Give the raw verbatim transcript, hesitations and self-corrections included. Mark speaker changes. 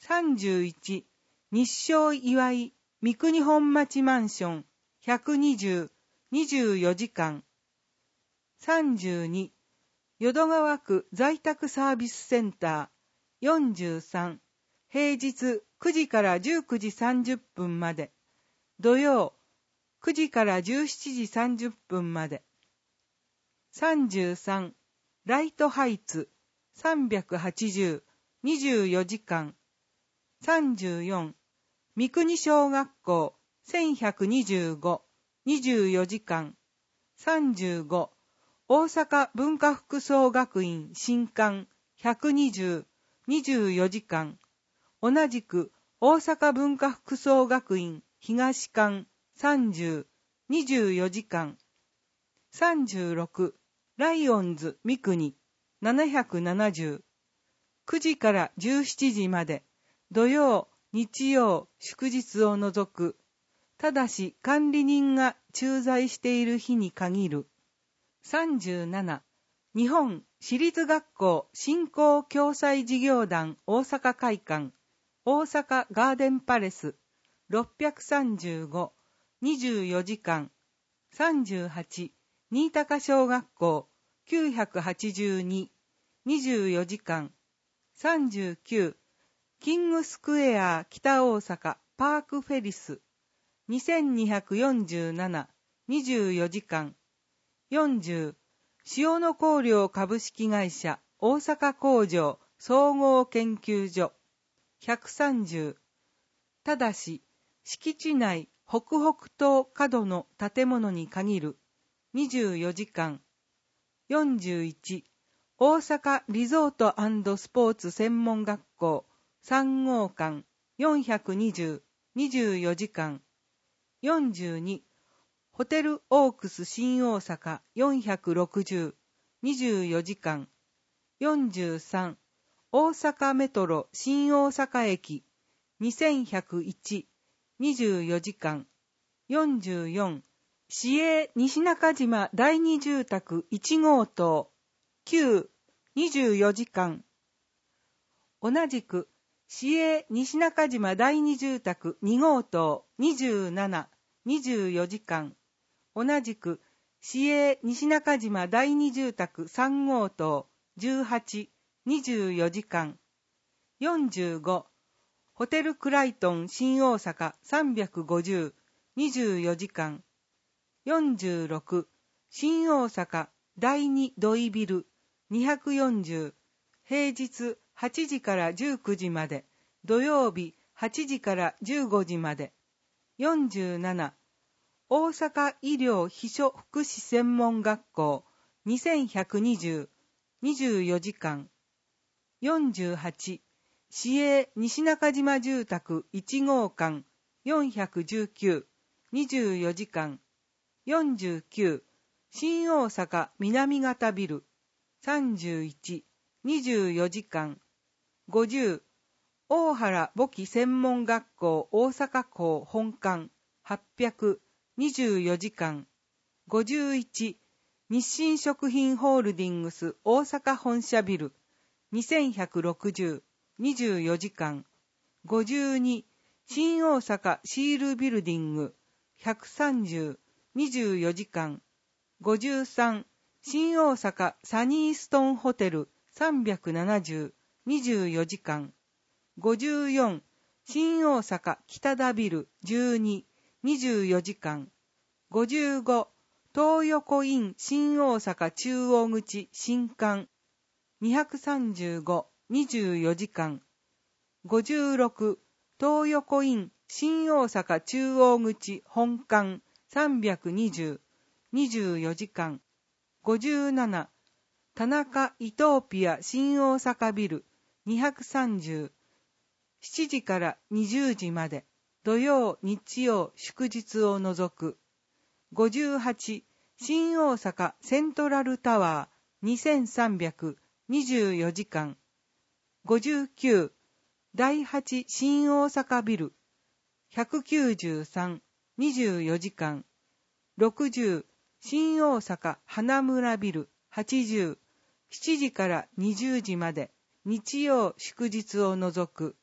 Speaker 1: さんじゅういち、日照岩井三国本町マンションひゃくにじゅう、にじゅうよじかん。さんじゅうに、淀川区在宅サービスセンターよんじゅうさん、平日くじからじゅうくじさんじゅっぷんまで、土曜くじからじゅうしちじさんじゅっぷんまで。さんじゅうさん、ライトハイツさんびゃくはちじゅう、にじゅうよじかん。さんじゅうよん、三国小学校せんひゃくにじゅうご、にじゅうよじかん。さんじゅうご、大阪文化服装学院新館ひゃくにじゅう、にじゅうよじかん。同じく大阪文化服装学院東館さんじゅう、にじゅうよじかん。さんじゅうろく、ライオンズ三国ななひゃくななじゅう、くじからじゅうしちじまで、土曜、日曜、祝日を除く。ただし管理人が駐在している日に限る。さんじゅうなな、日本私立学校振興共済事業団大阪会館大阪ガーデンパレスろっぴゃくさんじゅうご、にじゅうよじかん。さんじゅうはち、新高小学校きゅうひゃくはちじゅうに、にじゅうよじかん。さんじゅうきゅう、キングスクエア北大阪パークフェリスにせんにひゃくよんじゅうなな、にじゅうよじかん。よんじゅう、塩野香料株式会社大阪工場総合研究所ひゃくさんじゅう。ただし敷地内北北東角の建物に限る。にじゅうよじかん。よんじゅういち、大阪リゾート&スポーツ専門学校さんごうかんよんひゃくにじゅう、にじゅうよじかん。よんじゅうに、ホテルオークス新大阪よんひゃくろくじゅう、にじゅうよじかん。よんじゅうさん、大阪メトロ新大阪駅にせんひゃくいち、にじゅうよじかん。よんじゅうよん、市営西中島第二住宅いち号棟きゅう、にじゅうよじかん。同じく市営西中島第二住宅に号棟にじゅうなな、にじゅうよじかん。同じく市営西中島第二住宅さん号棟じゅうはち、にじゅうよじかん。よんじゅうご、ホテルクライトン新大阪さんびゃくごじゅう、にじゅうよじかん。よんじゅうろく、新大阪第二土井ビルにひゃくよんじゅう、平日はちじからじゅうくじまで、土曜日はちじからじゅうごじまで。よんじゅうなな、大阪医療秘書福祉専門学校にせんひゃくにじゅう、にじゅうよじかん。よんじゅうはち、市営西中島住宅いち号館よんひゃくじゅうきゅう、にじゅうよじかん。よんじゅうきゅう、新大阪南型ビルさんじゅういち、にじゅうよじかん。ごじゅう、大原簿記専門学校大阪校本館はっぴゃく、にじゅうよじかん。ごじゅういち、日清食品ホールディングス大阪本社ビルにせんひゃくろくじゅう、にじゅうよじかん。ごじゅうに、新大阪シールビルディングひゃくさんじゅう、にじゅうよじかん。ごじゅうさん、新大阪サニーストンホテルさんびゃくななじゅう、にじゅうよじかん。ごじゅうよん、新大阪北田ビルじゅうに、にじゅうよじかん。ごじゅうご、東横イン新大阪中央口新館にひゃくさんじゅうご、にじゅうよじかん。ごじゅうろく、東横イン新大阪中央口本館さんびゃくにじゅう、にじゅうよじかん。ごじゅうなな、田中イトーピア新大阪ビルにひゃくさんじゅう、しちじからにじゅうじまで、土曜、日曜、祝日を除く。ごじゅうはち、新大阪セントラルタワーにせんさんびゃく、にじゅうよじかん。ごじゅうきゅう、第八新大阪ビルひゃくきゅうじゅうさん、にじゅうよじかん。ろくじゅう、新大阪花村ビルはちじゅう、しちじからにじゅうじまで、日曜祝日を除く。